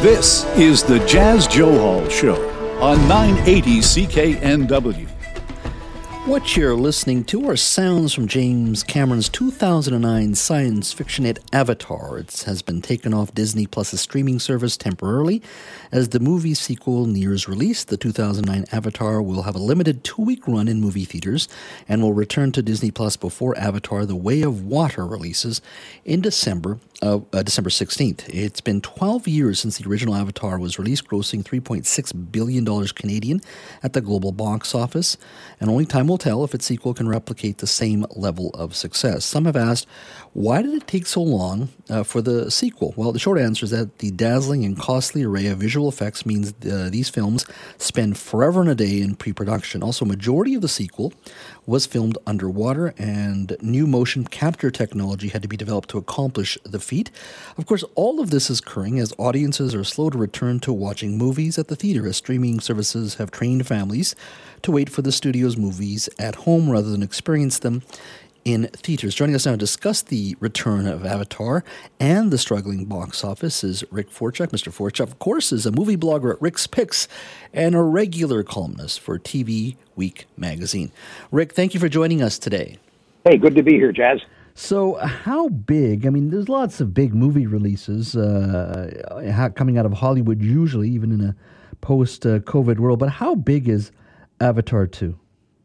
This is the Jazz Joe Hall Show on 980 CKNW. What you're listening to are sounds from James Cameron's 2009 science fiction hit Avatar. It has been taken off Disney Plus's streaming service temporarily. As the movie sequel nears release, the 2009 Avatar will have a limited 2-week run in movie theaters and will return to Disney Plus before Avatar The Way of Water releases in December 16th. It's been 12 years since the original Avatar was released, grossing $3.6 billion Canadian at the global box office, and only time will tell if its sequel can replicate the same level of success. Some have asked, why did it take so long for the sequel? Well, the short answer is that the dazzling and costly array of visual effects means these films spend forever and a day in pre-production. Also, majority of the sequel was filmed underwater, and new motion capture technology had to be developed to accomplish the feat. Of course, all of this is occurring as audiences are slow to return to watching movies at the theater, as streaming services have trained families to wait for the studio's movies at home rather than experience them in theaters. Joining us now to discuss the return of Avatar and the struggling box office is Rick Forchuk. Mr. Forchuk, of course, is a movie blogger at Rick's Picks and a regular columnist for TV Week magazine. Rick, thank you for joining us today. Hey, good to be here, Jazz. So how big, I mean, there's lots of big movie releases coming out of Hollywood usually, even in a post-COVID world, but how big is Avatar 2?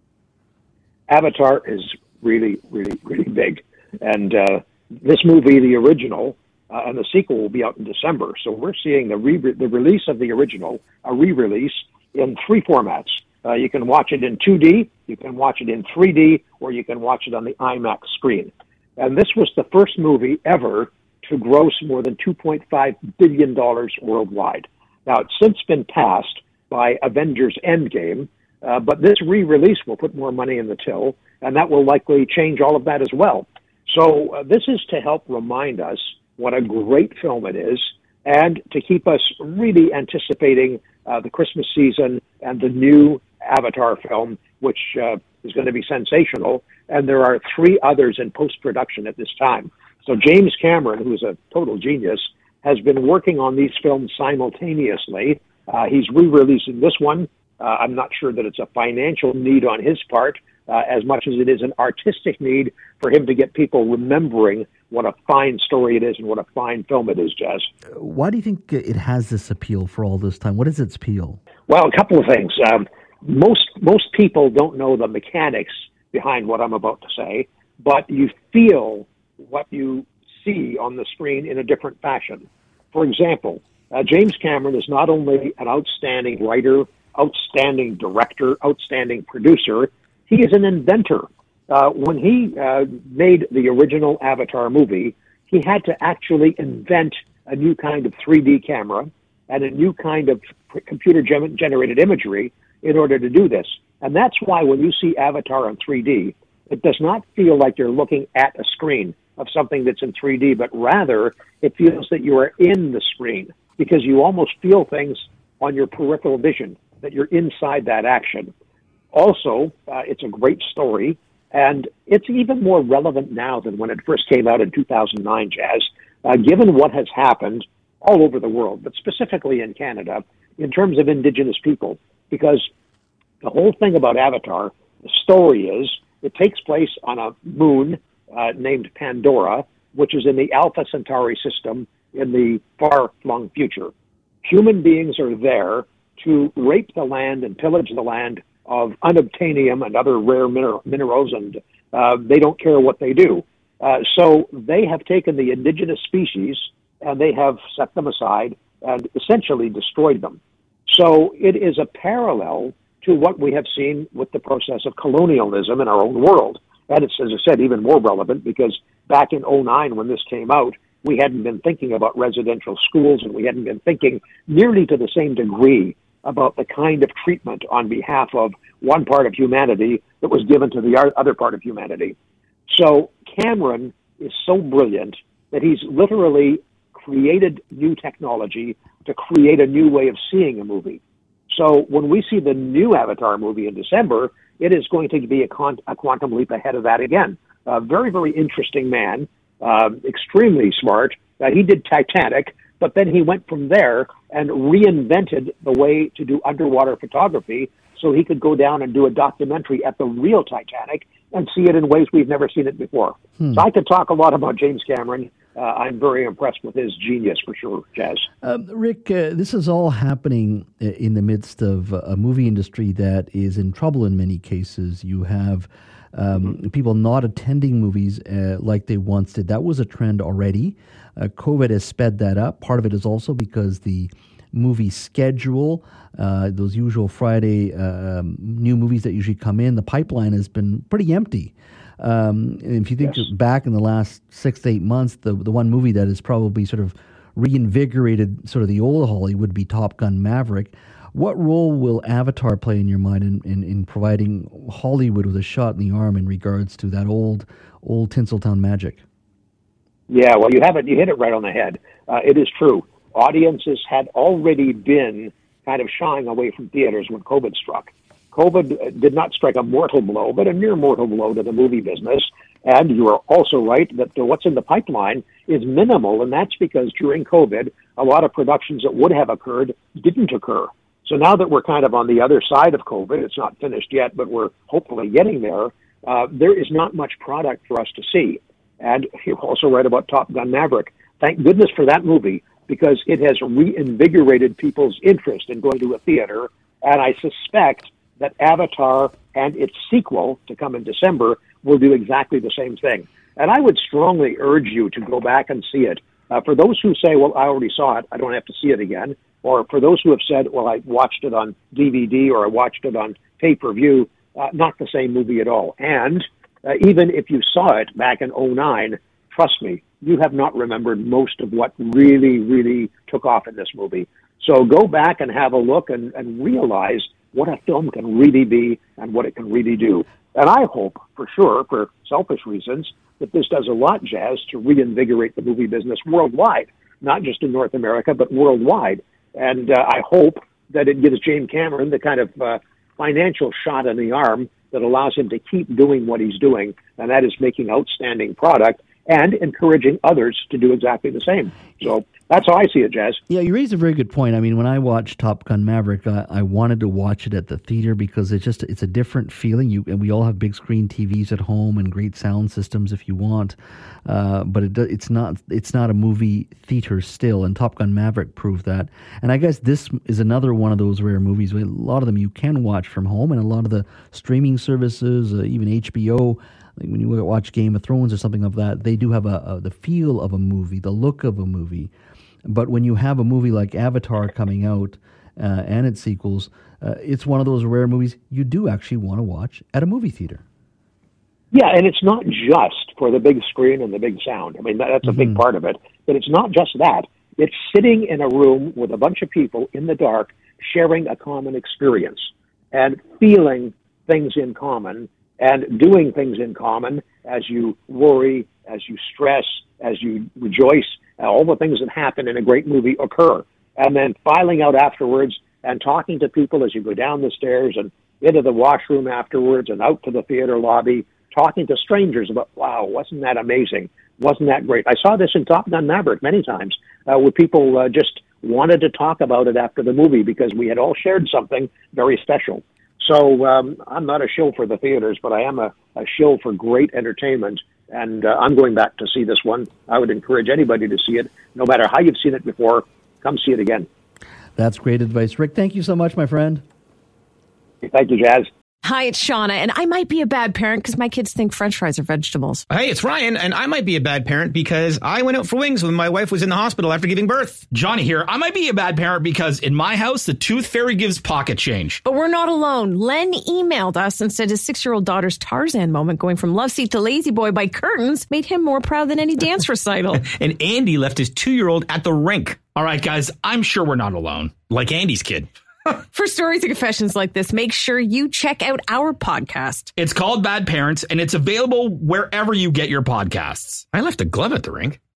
Avatar is really, really, really big. And this movie, the original, and the sequel will be out in December. So we're seeing the release of the original, a re-release in 3 formats. You can watch it in 2D, you can watch it in 3D, or you can watch it on the IMAX screen. And this was the first movie ever to gross more than $2.5 billion worldwide. Now, it's since been passed by Avengers Endgame, but this re-release will put more money in the till, and that will likely change all of that as well. So this is to help remind us what a great film it is, and to keep us really anticipating the Christmas season and the new Avatar film, which is going to be sensational. And there are 3 others in post-production at this time. So James Cameron, who is a total genius, has been working on these films simultaneously. He's re-releasing this one. I'm not sure that it's a financial need on his part as much as it is an artistic need for him to get people remembering what a fine story it is and what a fine film it is, Jazz. Why do you think it has this appeal for all this time? What is its appeal? Well, a couple of things. Most people don't know the mechanics behind what I'm about to say, but you feel what you see on the screen in a different fashion. For example, James Cameron is not only an outstanding writer, outstanding director, outstanding producer, he is an inventor. When he made the original Avatar movie, he had to actually invent a new kind of 3D camera and a new kind of computer-generated imagery in order to do this. And that's why when you see Avatar in 3D, it does not feel like you're looking at a screen of something that's in 3D, but rather it feels that you are in the screen, because you almost feel things on your peripheral vision, that you're inside that action. Also, it's a great story, and it's even more relevant now than when it first came out in 2009, Jazz, given what has happened all over the world, but specifically in Canada, in terms of Indigenous people. Because the whole thing about Avatar, the story is, it takes place on a moon named Pandora, which is in the Alpha Centauri system in the far-flung future. Human beings are there to rape the land and pillage the land of unobtainium and other rare minerals, and they don't care what they do. So they have taken the indigenous species and they have set them aside and essentially destroyed them. So it is a parallel to what we have seen with the process of colonialism in our own world. And it's, as I said, even more relevant because back in 2009 when this came out, we hadn't been thinking about residential schools, and we hadn't been thinking nearly to the same degree about the kind of treatment on behalf of one part of humanity that was given to the other part of humanity. So Cameron is so brilliant that he's literally created new technology to create a new way of seeing a movie. So when we see the new Avatar movie in December, it is going to be a quantum leap ahead of that again. A very, very interesting man, extremely smart. He did Titanic, But then he went from there and reinvented the way to do underwater photography so he could go down and do a documentary at the real Titanic and see it in ways we've never seen it before. So I could talk a lot about James Cameron. I'm very impressed with his genius for sure, Jazz. Rick, this is all happening in the midst of a movie industry that is in trouble in many cases. You have people not attending movies like they once did. That was a trend already. COVID has sped that up. Part of it is also because the movie schedule, those usual Friday new movies that usually come in, the pipeline has been pretty empty. If you think back in the last 6 to 8 months, the one movie that has probably sort of reinvigorated sort of the old Hollywood would be Top Gun Maverick. What role will Avatar play in your mind in providing Hollywood with a shot in the arm in regards to that old Tinseltown magic? Yeah, well, you hit it right on the head. It is true. Audiences had already been kind of shying away from theaters when COVID struck. COVID did not strike a mortal blow, but a near mortal blow to the movie business. And you are also right that what's in the pipeline is minimal, and that's because during COVID, a lot of productions that would have occurred didn't occur. So now that we're kind of on the other side of COVID, it's not finished yet, but we're hopefully getting there, there is not much product for us to see. And you're also right about Top Gun Maverick. Thank goodness for that movie, because it has reinvigorated people's interest in going to a theater. And I suspect that Avatar and its sequel, to come in December, will do exactly the same thing. And I would strongly urge you to go back and see it. For those who say, well, I already saw it, I don't have to see it again, or for those who have said, well, I watched it on DVD or I watched it on pay-per-view, not the same movie at all. And even if you saw it back in 2009, trust me, you have not remembered most of what really, really took off in this movie. So go back and have a look and realize what a film can really be and what it can really do. And I hope, for sure, for selfish reasons, that this does a lot, Jazz, to reinvigorate the movie business worldwide, not just in North America, but worldwide. And I hope that it gives James Cameron the kind of financial shot in the arm that allows him to keep doing what he's doing, and that is making outstanding product and encouraging others to do exactly the same. So that's how I see it, Jazz. Yeah, you raised a very good point. I mean, when I watched Top Gun Maverick, I wanted to watch it at the theater because it's a different feeling. And we all have big screen TVs at home and great sound systems if you want, but it's not a movie theater still. And Top Gun Maverick proved that. And I guess this is another one of those rare movies. A lot of them you can watch from home, and a lot of the streaming services, even HBO. Like when you watch Game of Thrones or something of that, they do have the feel of a movie, the look of a movie. But when you have a movie like Avatar coming out and its sequels, it's one of those rare movies you do actually want to watch at a movie theater. Yeah, and it's not just for the big screen and the big sound. I mean, that's a big part of it. But it's not just that. It's sitting in a room with a bunch of people in the dark sharing a common experience and feeling things in common and doing things in common as you worry, as you stress, as you rejoice. All the things that happen in a great movie occur. And then filing out afterwards and talking to people as you go down the stairs and into the washroom afterwards and out to the theater lobby, talking to strangers about, wow, wasn't that amazing? Wasn't that great? I saw this in Top Gun Maverick many times where people just wanted to talk about it after the movie because we had all shared something very special. So I'm not a shill for the theaters, but I am a shill for great entertainment. And I'm going back to see this one. I would encourage anybody to see it. No matter how you've seen it before, come see it again. That's great advice. Rick, thank you so much, my friend. Thank you, Jazz. Hi, it's Shauna, and I might be a bad parent because my kids think French fries are vegetables. Hey, it's Ryan, and I might be a bad parent because I went out for wings when my wife was in the hospital after giving birth. Johnny here. I might be a bad parent because in my house, the tooth fairy gives pocket change. But we're not alone. Len emailed us and said his 6-year-old daughter's Tarzan moment going from love seat to lazy boy by curtains made him more proud than any dance recital. And Andy left his 2-year-old at the rink. All right, guys, I'm sure we're not alone. Like Andy's kid. For stories and confessions like this, make sure you check out our podcast. It's called Bad Parents, and it's available wherever you get your podcasts. I left a glove at the rink.